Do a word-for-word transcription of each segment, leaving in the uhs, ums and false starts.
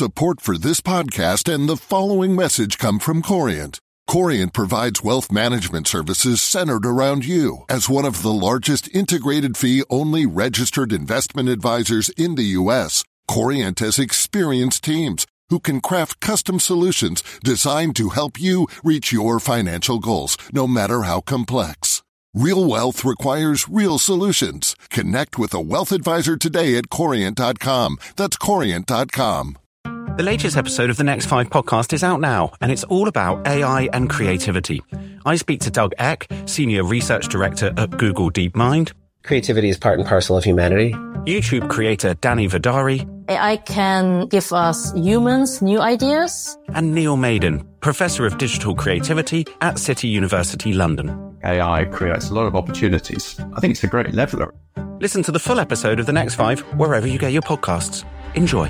Support for this podcast and the following message come from Corient. Corient provides wealth management services centered around you. As one of the largest integrated fee-only registered investment advisors in the U S, Corient has experienced teams who can craft custom solutions designed to help you reach your financial goals, no matter how complex. Real wealth requires real solutions. Connect with a wealth advisor today at corient dot com. That's corient dot com. The latest episode of the Next Five podcast is out now, and it's all about A I and creativity. I speak to Doug Eck, Senior Research Director at Google DeepMind. Creativity is part and parcel of humanity. YouTube creator Danny Vidari. A I can give us humans new ideas. And Neil Maiden, Professor of Digital Creativity at City University London. A I creates a lot of opportunities. I think it's a great leveler. Listen to the full episode of The Next Five wherever you get your podcasts. Enjoy.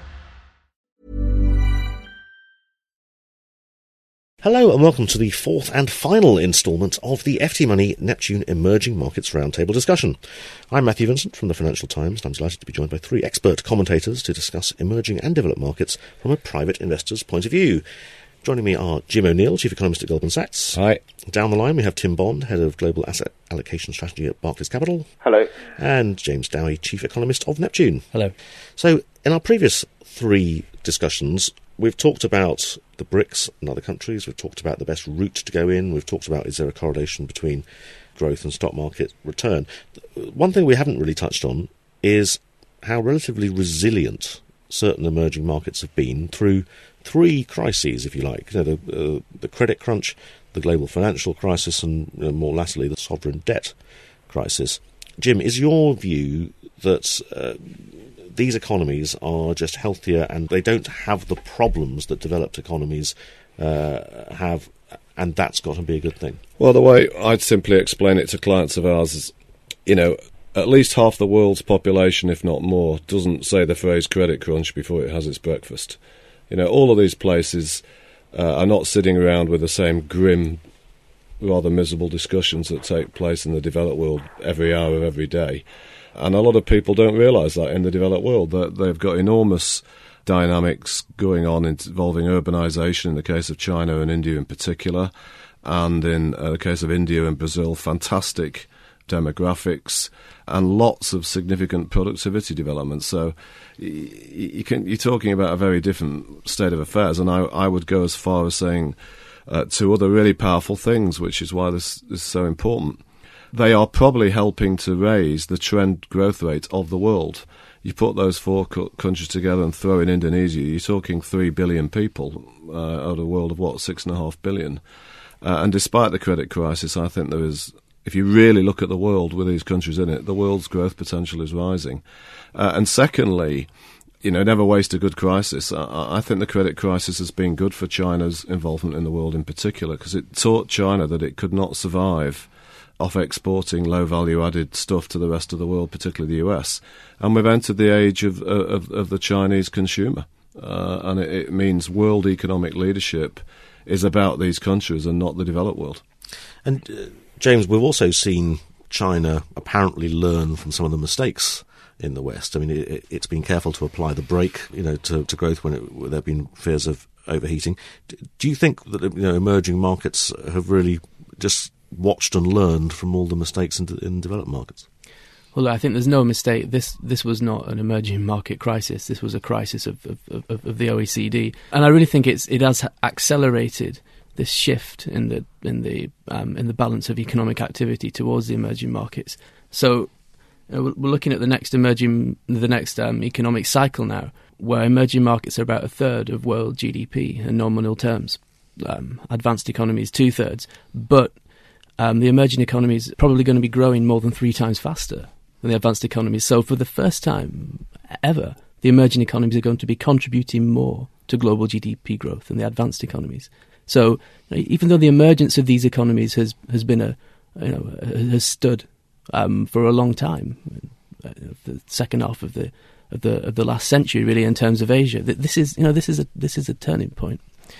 Hello and welcome to the fourth and final instalment of the F T Money Neptune Emerging Markets Roundtable discussion. I'm Matthew Vincent from the Financial Times, and I'm delighted to be joined by three expert commentators to discuss emerging and developed markets from a private investor's point of view. Joining me are Jim O'Neill, Chief Economist at Goldman Sachs. Hi. Down the line we have Tim Bond, Head of Global Asset Allocation Strategy at Barclays Capital. Hello. And James Dowie, Chief Economist of Neptune. Hello. So, in our previous three discussions, we've talked about the BRICS and other countries, we've talked about the best route to go in, we've talked about is there a correlation between growth and stock market return. One thing we haven't really touched on is how relatively resilient certain emerging markets have been through three crises, if you like. You know, the, uh, the credit crunch, the global financial crisis, and you know, more latterly the sovereign debt crisis. Jim, is your view that uh, these economies are just healthier and they don't have the problems that developed economies uh, have, and that's got to be a good thing? Well, the way I'd simply explain it to clients of ours is, you know, at least half the world's population, if not more, doesn't say the phrase credit crunch before it has its breakfast. You know, all of these places uh, are not sitting around with the same grim, rather miserable discussions that take place in the developed world every hour of every day. And a lot of people don't realise that in the developed world, that they've got enormous dynamics going on involving urbanisation in the case of China and India in particular, and in uh, the case of India and Brazil, fantastic demographics and lots of significant productivity development. So you, you can, you're talking about a very different state of affairs, and I, I would go as far as saying uh, two other really powerful things, which is why this, this is so important. They are probably helping to raise the trend growth rate of the world. You put those four co- countries together and throw in Indonesia, you're talking three billion people uh, out of a world of, what, six and a half billion. Uh, and despite the credit crisis, I think there is, if you really look at the world with these countries in it, the world's growth potential is rising. Uh, and secondly, you know, never waste a good crisis. I, I think the credit crisis has been good for China's involvement in the world in particular, because it taught China that it could not survive off exporting low-value-added stuff to the rest of the world, particularly the U S. And we've entered the age of of, of the Chinese consumer, uh, and it, it means world economic leadership is about these countries and not the developed world. And uh, James, we've also seen China apparently learn from some of the mistakes in the West. I mean, it, it's been careful to apply the brake, you know, to, to growth when, it, when there have been fears of overheating. Do you think that, you know, emerging markets have really just watched and learned from all the mistakes in, in developed markets? Well, I think there's no mistake. This this was not an emerging market crisis. This was a crisis of of, of, of the O E C D, and I really think it's it has accelerated this shift in the in the um, in the balance of economic activity towards the emerging markets. So uh, we're looking at the next emerging the next um, economic cycle now, where emerging markets are about a third of world G D P in nominal terms. Um, advanced economies two thirds, but Um, the emerging economies are probably going to be growing more than three times faster than the advanced economies. So for the first time ever, the emerging economies are going to be contributing more to global G D P growth than the advanced economies. So you know, even though the emergence of these economies has, has been a, you know, has stood um, for a long time, uh, the second half of the of the of the last century, really, in terms of Asia, this is you know this is a this is a turning point.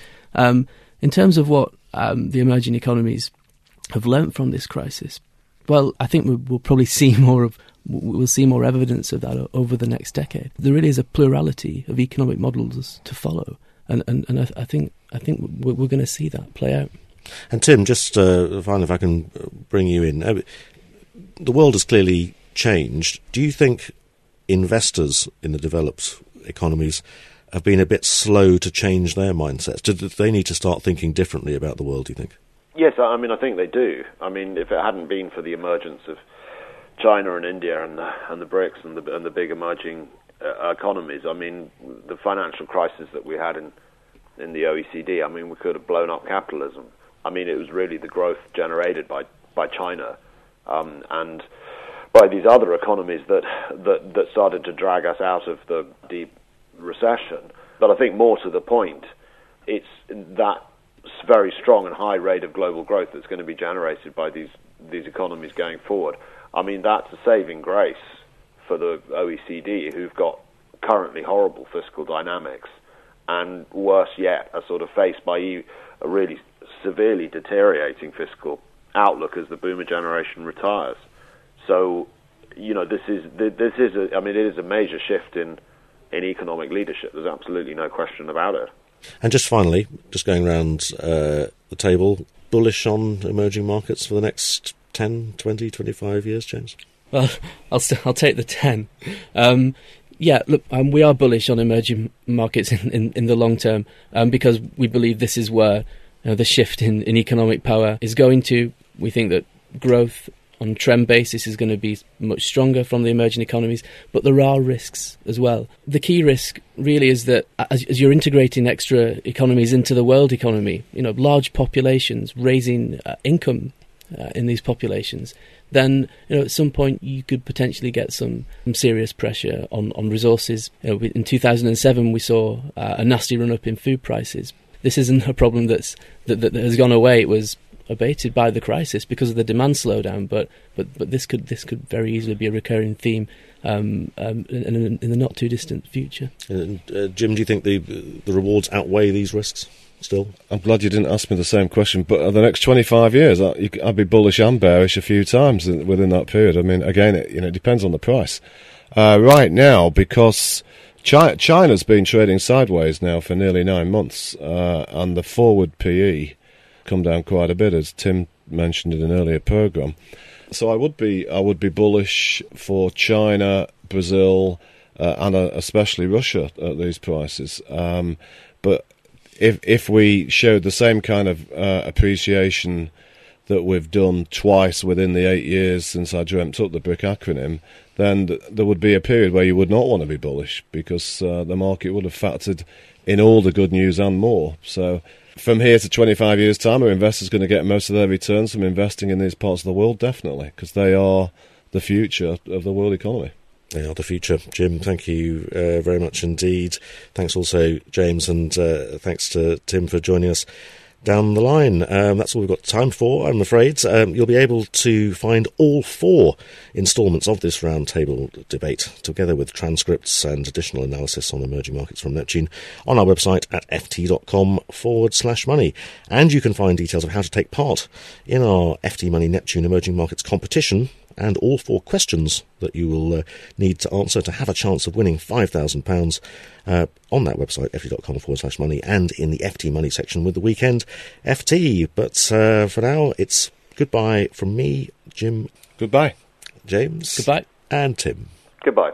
Um, in terms of what um, the emerging economies have learnt from this crisis, well, I think we'll, we'll probably see more of we'll see more evidence of that over the next decade. There really is a plurality of economic models to follow, and and, and I, I think I think we're, we're going to see that play out. And Tim, just uh, finally, if I can bring you in, uh, the world has clearly changed. Do you think investors in the developed economies have been a bit slow to change their mindsets? Do they need to start thinking differently about the world, do you think? Yes, I mean, I think they do. I mean, if it hadn't been for the emergence of China and India and the, and the BRICS and the, and the big emerging uh, economies, I mean, the financial crisis that we had in, in the O E C D, I mean, we could have blown up capitalism. I mean, it was really the growth generated by, by China um, and by these other economies that, that, that started to drag us out of the deep recession. But I think more to the point, it's that very strong and high rate of global growth that's going to be generated by these these economies going forward. I mean, that's a saving grace for the O E C D, who've got currently horrible fiscal dynamics, and worse yet, are sort of faced by a really severely deteriorating fiscal outlook as the boomer generation retires. So, you know, this is this is a, I mean, it is a major shift in in economic leadership. There's absolutely no question about it. And just finally, just going around uh, the table, bullish on emerging markets for the next ten, twenty, twenty-five years, James? Well, I'll st- I'll take the ten. Um, yeah, look, um, we are bullish on emerging markets in, in, in the long term um, because we believe this is where you know, the shift in, in economic power is going to. We think that growth on trend basis is going to be much stronger from the emerging economies, but there are risks as well. The key risk really is that as, as you're integrating extra economies into the world economy, you know, large populations raising uh, income uh, in these populations, then you know at some point you could potentially get some, some serious pressure on, on resources. You know, in two thousand seven we saw uh, a nasty run up in food prices. This isn't a problem that's that, that has gone away. It was abated by the crisis because of the demand slowdown, but but, but this could this could very easily be a recurring theme um, um, in, in the not too distant future. And, uh, Jim, do you think the the rewards outweigh these risks still? I'm glad you didn't ask me the same question, but the next twenty-five years, I'd be bullish and bearish a few times within that period. I mean, again, it, you know, it depends on the price. Uh, right now, because China, China's been trading sideways now for nearly nine months, uh, and the forward P E come down quite a bit, as Tim mentioned in an earlier programme. So I would be I would be bullish for China, Brazil, uh, and uh, especially Russia at these prices. Um, but if if we showed the same kind of uh, appreciation that we've done twice within the eight years since I dreamt up the BRIC acronym, then th- there would be a period where you would not want to be bullish because uh, the market would have factored in all the good news and more. So from here to twenty-five years' time, are investors going to get most of their returns from investing in these parts of the world? Definitely, because they are the future of the world economy. They are the future. Jim, thank you uh, very much indeed. Thanks also, James, and uh, thanks to Tim for joining us down the line. Um, that's all we've got time for, I'm afraid. Um, you'll be able to find all four instalments of this roundtable debate, together with transcripts and additional analysis on emerging markets from Neptune, on our website at ft.com forward slash money. And you can find details of how to take part in our F T Money Neptune Emerging Markets competition, and all four questions that you will uh, need to answer to have a chance of winning five thousand pounds uh, on that website, ft.com forward slash money, and in the F T Money section with the Weekend F T. But uh, for now, it's goodbye from me, Jim. Goodbye. James. Goodbye. And Tim. Goodbye.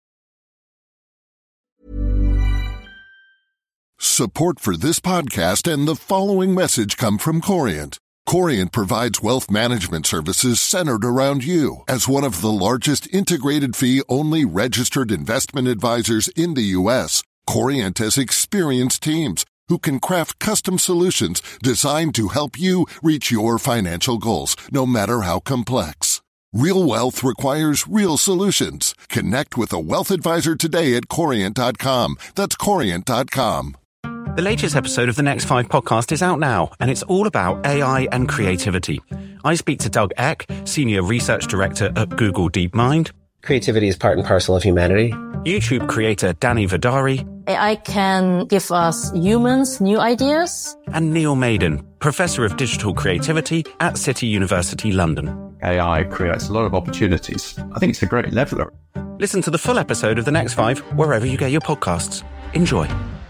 Support for this podcast and the following message come from Corient. Corient provides wealth management services centered around you. As one of the largest integrated fee-only registered investment advisors in the U S, Corient has experienced teams who can craft custom solutions designed to help you reach your financial goals, no matter how complex. Real wealth requires real solutions. Connect with a wealth advisor today at corient dot com. That's corient dot com. The latest episode of the Next Five podcast is out now, and it's all about A I and creativity. I speak to Doug Eck, Senior Research Director at Google DeepMind. Creativity is part and parcel of humanity. YouTube creator Danny Vidari. A I can give us humans new ideas. And Neil Maiden, Professor of Digital Creativity at City University London. A I creates a lot of opportunities. I think it's a great leveler. Listen to the full episode of The Next Five wherever you get your podcasts. Enjoy.